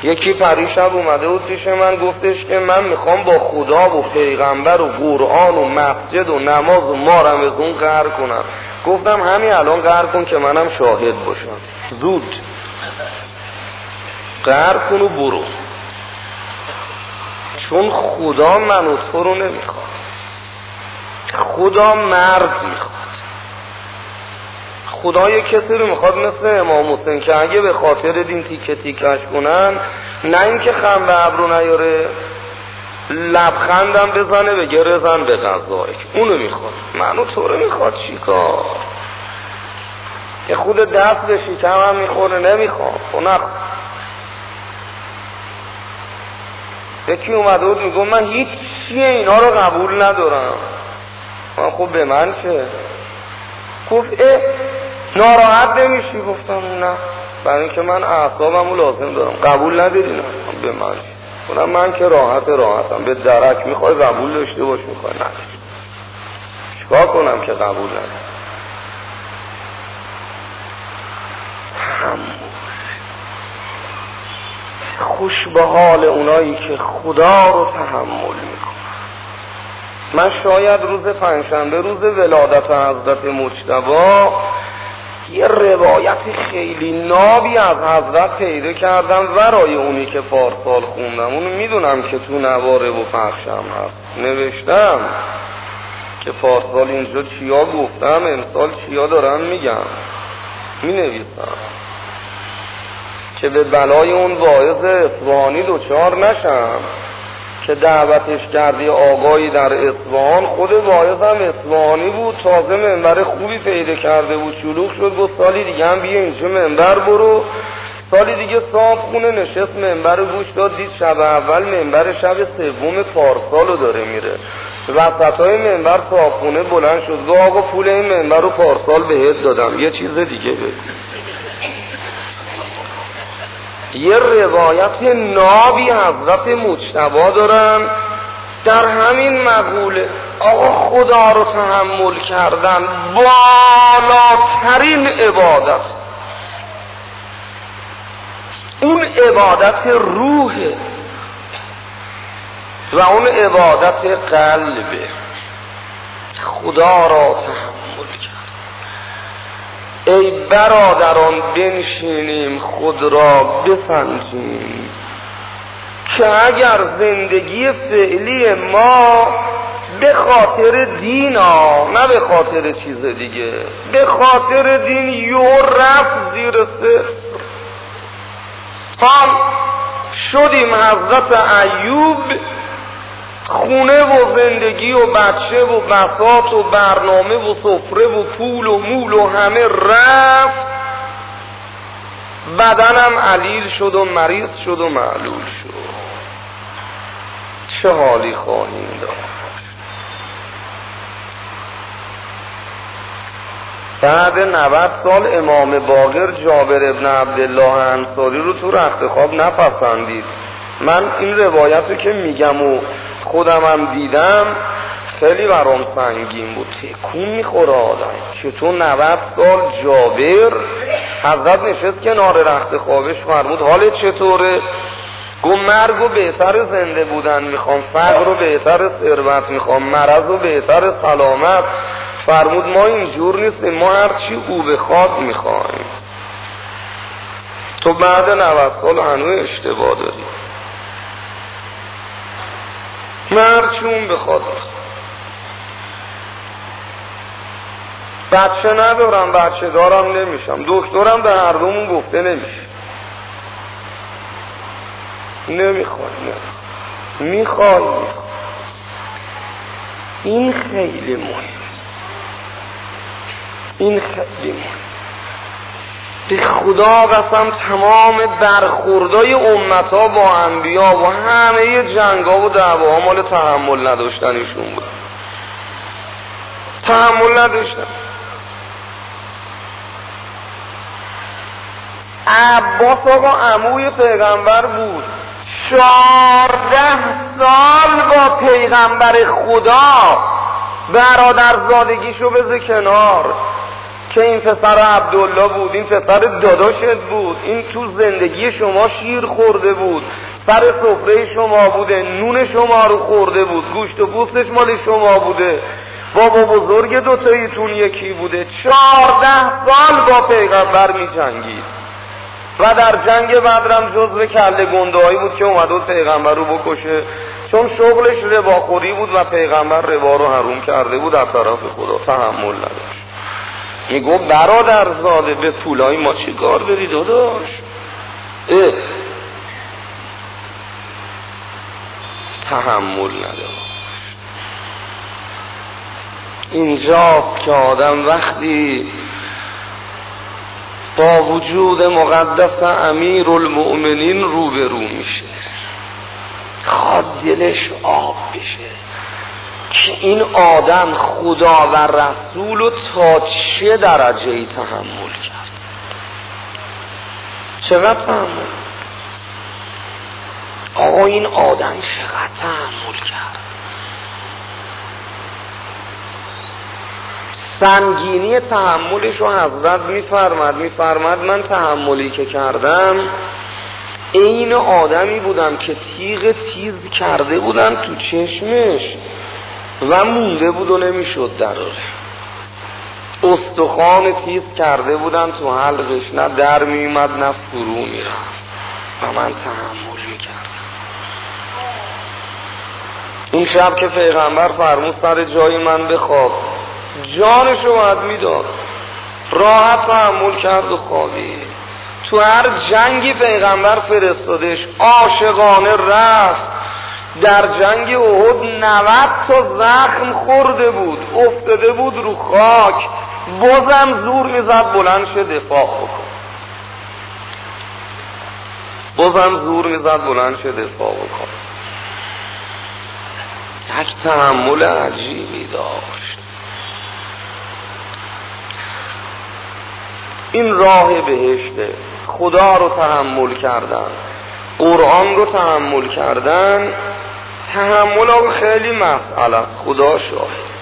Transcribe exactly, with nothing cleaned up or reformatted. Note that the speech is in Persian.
یکی پریشب اومده بود پیش من، گفتش که من میخوام با خدا و پیغمبر و قرآن و مسجد و نماز و ما رمضان قهر کنم. گفتم همین الان قهر کن که منم شاهد باشم، زود قهر کن و برو، چون خدا من و تو رو نمیخواد، خدا مرد میخواد. خدا یک کسی رو میخواد مثل امام حسین که اگه به خاطر دین تیکه تیکش کنن، نه اینکه خم به ابرو نیاره، لبخندم بزنه بگه رزن به غذایک. اونو میخواد، منو تو رو میخواد. چیکار؟ یه خود دست به شکم هم میخوره، نمیخواد. خب یکی اومده بود میگم من هیچ چیه اینا رو قبول ندارم. من خب به من چه؟ گفت اه ناراحت نمیشی؟ گفتم نه، برای اینکه من اعصابمو لازم دارم. قبول نداری؟ نه. به من چه؟ گفتم من که راحت راحتم، به درک میخوای قبول داشته باش، میخوای نه. چیکار کنم که قبول ندارم؟ خوش به حال اونایی که خدا رو تحمل میکنن. من شاید روز پنجشنبه، روز ولادت حضرت مجتبی، یه روایت خیلی نابی از حضرت پیدا کردم ورای اونی که پارسال خوندم. اونو میدونم که تو نواره و پخشم هست، نوشتم که پارسال اینجا چیا گفتم، امسال چیا دارم میگم، می نویسم که به بلای اون واعظ اصفهانی دوچار نشم که دعوتش کردی آقایی در اصفهان. خود واعظ هم اصفهانی بود، تازه منبر خوبی پیدا کرده بود، شلوغ شد، گفت سالی دیگه هم بیا اینجا منبر برو. سالی دیگه صاحب خونه نشست، منبر رو گوش داد، دید شب اول منبر شب سوم پارسالو داره میره. وسطای منبر صاحب خونه بلند شد، گفت آقا پول این منبر رو پارسال بهت دادم، یه چیز دیگه بگو. یه روایت نابی حضرت مجتبی دارن در همین مقوله. آقا خدا رو تحمل کردن بالاترین عبادت، اون عبادت روحه و اون عبادت قلبه. خدا را تحمل کرد. ای برادران بنشینیم خود را بسنجیم که اگر زندگی فعلی ما به خاطر دین ها، نه به خاطر چیز دیگه، به خاطر دین یو رفت زیر صفر، هم شدیم حضرت ایوب، خونه و زندگی و بچه و بساط و برنامه و سفره و پول و مول و همه رفت، بدنم علیل شد و مریض شد و معلول شد. چه حالی خواهیم داشت؟ بعد نود سال امام باقر جابر ابن عبدالله انصاری رو تو رخت خواب نپسندید. من این روایت رو که میگم و خودم هم دیدم خیلی برام سنگین بود. تکون میخوره آدم که تو نود سال جابر، حضرت نشست کنار رخت خوابش، فرمود حالت چطوره؟ گفت مرگ و بهتر زنده بودن میخوام، فقر و بهتر ثروت میخوام، مرض و بهتر سلامت. فرمود ما اینجور نیستیم، ما هرچی او بخواد میخوایم. تو بعد نود سال هنوز اشتباه داری، مرچون بخواد. بچه ندارم، بچه دارم نمیشم، دکترم به هر دومون گفته نمیشه. نمیخوای نه میخوای میخوای. این خیلی مهم، این خیلی مهم. به خدا قسم تمام برخوردای امتا با انبیا و همه جنگا و دعواها مال تحمل نداشتنشون بود. تحمل نداشتن. عباس آقا عموی پیغمبر بود، چهارده سال با پیغمبر خدا برادرزادگیشو بذار کنار، که این پسر عبدالله بود، این پسر داداشت بود، این تو زندگی شما شیر خورده بود، سر سفره شما بوده، نون شما رو خورده بود، گوشت و پوستش مال شما بوده، بابا بزرگ دوتاییتون یکی بوده، چهارده سال با پیغمبر می جنگید و در جنگ بدرم جزو کله گنده هایی بود که اومد و پیغمبر رو بکشه، چون شغلش رباخوری بود و پیغمبر ربا رو حروم کرده بود از طرف خدا، تحمل نداشت. میگو برادرزاده به پولای ما چی کار داری داداش؟ اه. تحمل نداشت. اینجاست که آدم وقتی با وجود مقدس امیر المؤمنین روبرو میشه خواهد دلش آب بشه که این آدم خدا و رسول رو تا چه درجه ای تحمل کرد، چقدر تحمل. آقا این آدم چقدر تحمل کرد. سنگینی تحملش رو حضرت میفرمد میفرمد من تحملی که کردم این آدمی بودم که تیغ تیز کرده بودن تو چشمش و مونده بود و نمیشد دراره، استخوان تیز کرده بودن تو حلقش، نه در میومد نه فرو میرفت و من تحمل میکردم. اون شب که پیغمبر فرمود سر جای من بخواب، جانشو باید میداد، راحت تحمل کرد و خوابید. تو هر جنگی پیغمبر فرستادش، عاشقانه رفت. در جنگ احد نود تا زخم خورده بود، افتاده بود رو خاک، بازم زور میزد بلند شه دفاع بکن، بازم زور میزد بلند شه دفاع بکن. یک تحمل عجیبی داشت. این راه بهشته، خدا رو تحمل کردن، قرآن رو تحمل کردن. تحمل آقا خیلی مسئله است، خدا شاهد.